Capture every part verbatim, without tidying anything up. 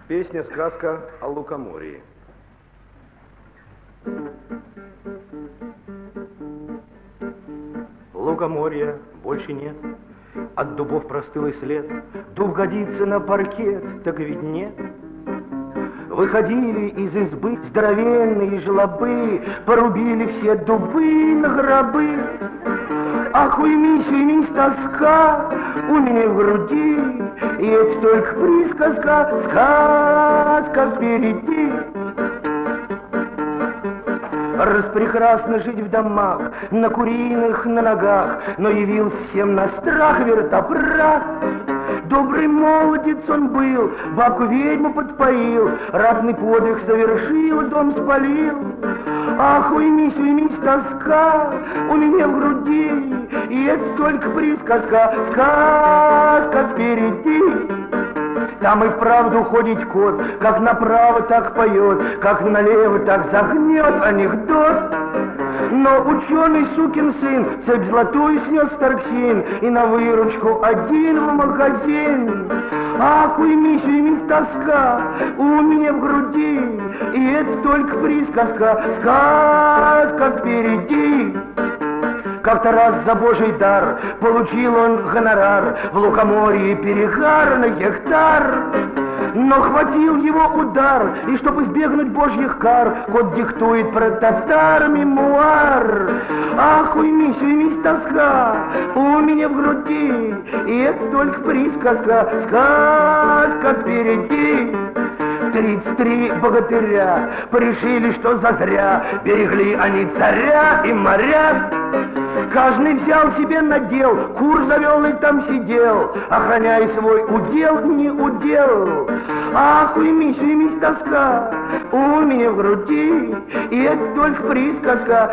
Песня-сказка о лукоморье. Лукоморья больше нет, от дубов простыл и след. Дуб годится на паркет, так ведь нет. Выходили из избы здоровенные жлобы, порубили все дубы на гробы. Ах, уймись, уймись, тоска у меня в груди, и это только присказка, сказка впереди. Распрекрасно жить в домах, на куриных, на ногах, но явился всем на страх вертопрах. Добрый молодец он был, бабку-ведьму подпоил, ратный подвиг совершил, дом спалил. Ах, уймись, уймись, тоска у меня в груди, и это только присказка, сказка впереди. Там и вправду ходит кот, как направо, так поет, как налево, так загнет анекдот. Но ученый сукин сын цепь золотую снес Тарксин, и на выручку один в магазин. Ах, уймись, уймись, тоска у меня в груди, и это только присказка, сказка впереди. Как-то раз за божий дар получил он гонорар, в лукоморье перегар на гектар. Но хватил его удар, и чтоб избегнуть божьих кар, кот диктует про татар мемуар. Ах, уймись, уймись, тоска у меня в груди, и это только присказка, сказка впереди. Тридцать три богатыря порешили, что зазря берегли они царя и моря. Каждый взял себе надел, кур завел и там сидел, охраняя свой удел, не удел. Ах, уймись, уймись, тоска у меня в груди, и это только присказка,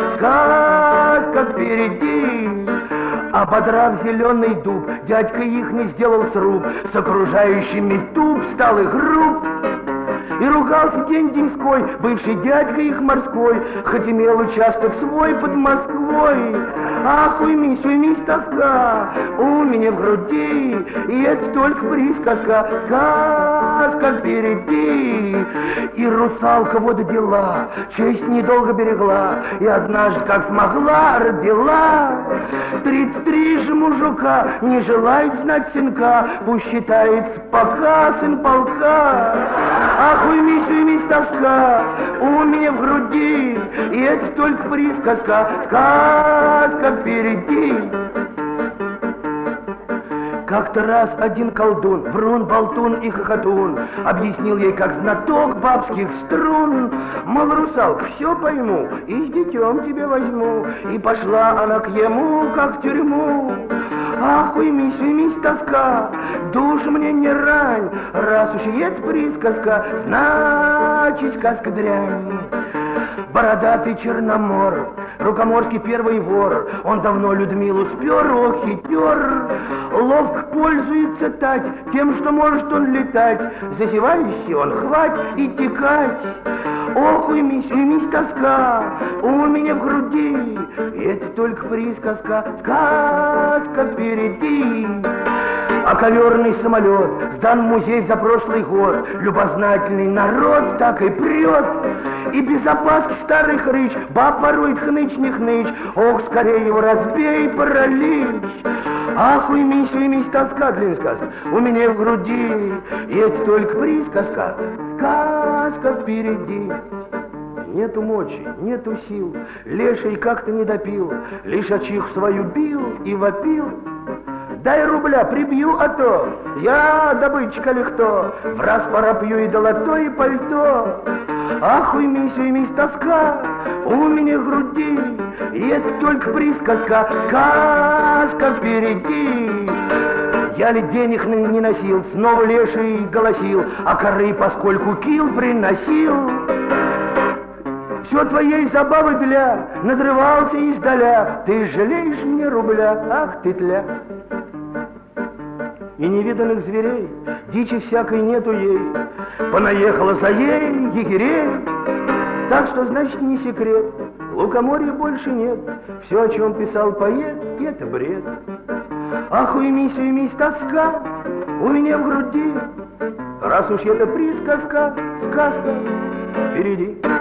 сказка впереди. Ободрав зеленый дуб, дядька их не сделал сруб, с окружающими туп стал и груб. И ругался день-деньской бывший дядька их морской, хоть имел участок свой под Москвой. Ах, уймись, уймись, тоска у меня в груди, и это только присказка, сказка впереди. И русалка вододела честь недолго берегла, и однажды, как смогла, родила. Тридцать три же мужика не желают знать сынка, пусть считается пока сын полка. Ах, уймись, уймись, тоска у меня в груди, и это только присказка, сказка впереди. Как-то раз один колдун, врун, болтун и хохотун, объяснил ей, как знаток бабских струн. Мол, русалка, все пойму, и с детем тебе возьму. И пошла она к ему, как в тюрьму. Ах, уймись, уймись, тоска, душу мне не рань, раз уж есть присказка, значит сказка дрянь. Бородатый Черномор, рукоморский первый вор, он давно Людмилу спер, ох, хитер. Ловко пользуется тать тем, что может он летать, зазевающий он хвать и текать. Ох, уймись, уймись, тоска у меня в груди, и это только присказка, сказка впереди. А коверный самолет сдан в музей за прошлый год, любознательный народ так и прет. И без опаски старый хрыч баб ворует хныч не хныч, ох, скорее его разбей, паралич. Ах, уймись, уймись, тоска, длинная сказка у меня в груди, и это только присказка, сказка впереди. Нету мочи, нету сил, леший как-то не допил, лишь очих свою бил и вопил. Дай рубля, прибью, а то я добытчика легто, в раз пора пью и долото, и пальто. Ах, уймись, уймись, тоска у меня в груди, и это только присказка, сказка впереди. Я ли денег не носил, снова леший голосил, а коры поскольку кил приносил. Все твоей забавы для, надрывался издаля, ты жалеешь мне рубля, ах ты тля. И невиданных зверей, дичи всякой нету ей, понаехала за ей егерей. Так что, значит, не секрет, лукоморья больше нет, все, о чем писал поэт, это бред. Ах, уймись, уймись, тоска у меня в груди, раз уж это присказка, сказка, впереди.